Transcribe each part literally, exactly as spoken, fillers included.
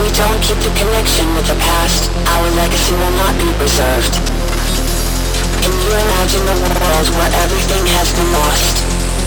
don't keep the connection with the past, our legacy will not be preserved. Can you imagine a world where everything has been lost?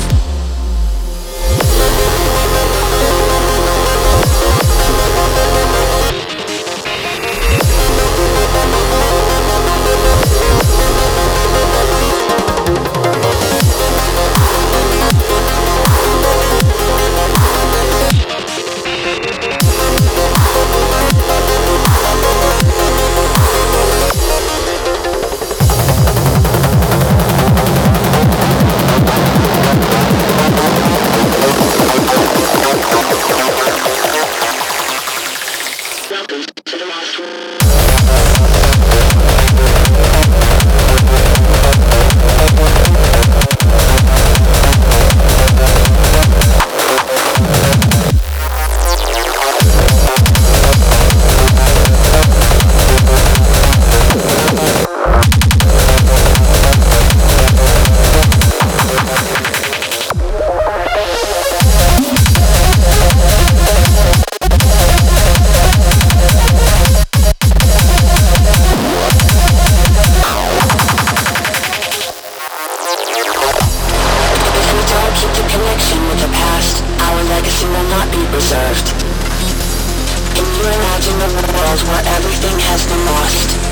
Will not be preserved. Can you imagine a world where everything has been lost?